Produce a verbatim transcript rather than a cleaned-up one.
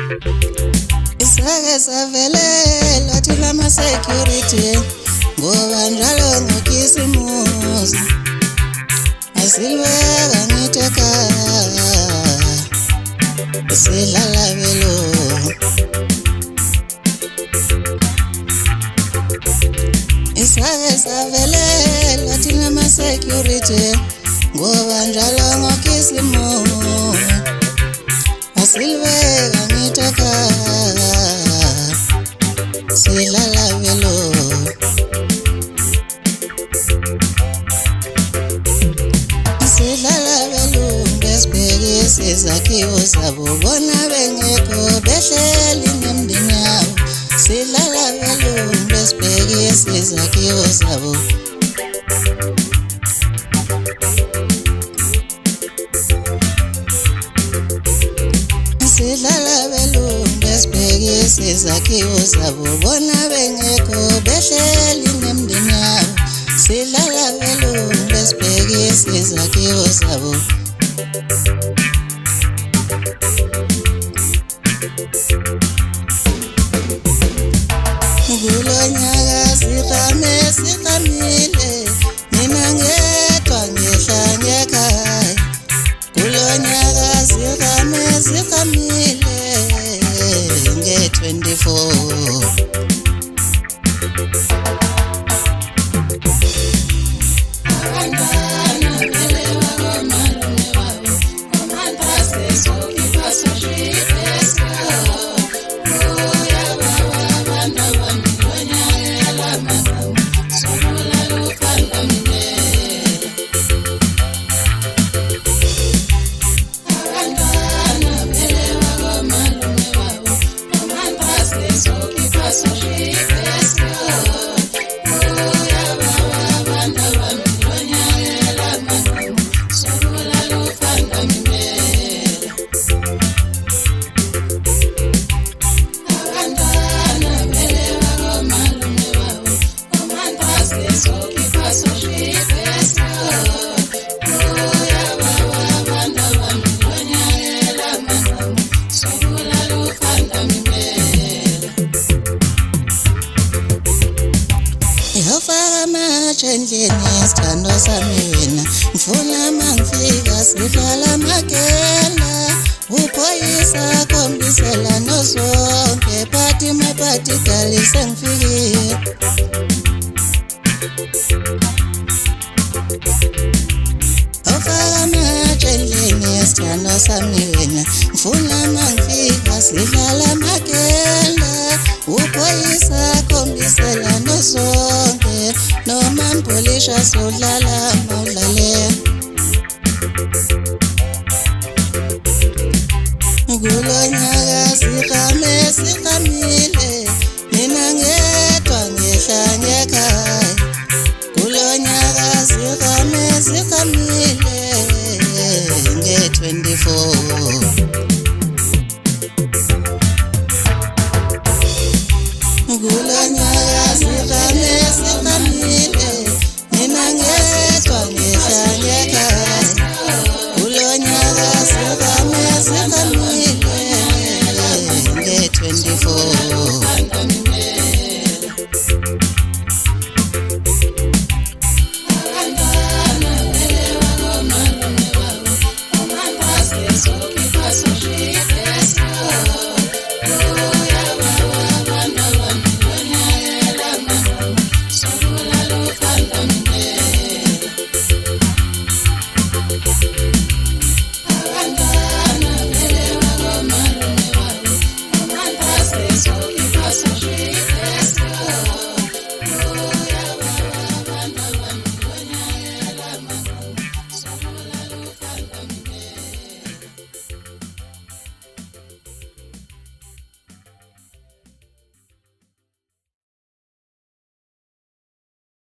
Isake savelela thina ama security ngoba njalo ngokisimuzi asilweka ngitheka silala belo Isake savelela thina ama security ngoba njalo ngokisimuzi asilweka ngitheka silala belo silala belo besibheke sizakhiwo sabo bona bengekho behleli nemndeni yabo silala belo besibheke sizakhiwo sabo Silala belo besibheke sizakhiwo sabo bona bengekho behleli nemndeni yabo silala belo besibheke sizakhiwo sabo Kulonyaka sikhame sikhamile mina ngedwa ngehla ngekhaya Kulonyaka sikhame sikhamile nge twenty-four Abantwana belewa ngomalume wabo Omantase sokipa soshiteska Uya baba banda bami Lonyakela makamu Sokola lukanda minele Abantwana belewa ngomalume wabo Omantase sokipa soshiteska Uya baba banda bami Lonyakela makamu Sokola lukanda minele Abantwana belewa ngomalume wabo Omantase sokipa soshiteska Uya baba banda bami Lonyakela makamu Sokola lukanda minele Ihofaka amatshe endlini sithando sami wena Ngifuna mangifika sidlala amagenda Uphoyisa khombisela nozonke Phathi maphathi gali sengifikile Ihofaka amatshe endlini sithando sami wena Ngifuna mangifika sidlala amagenda Uphoyisa khombisela nozonke Noma mpolisha sodlala mawudlale Kulonyaka sikhame sikhamile mina ngedwa ngehla ngekhaya Kulonyaka sikhame sikhamile nge twenty-four Kulonyaka sikhame sikhamile mina ngedwa ngehla ngekhaya Kulonyaka sikhame sikhamile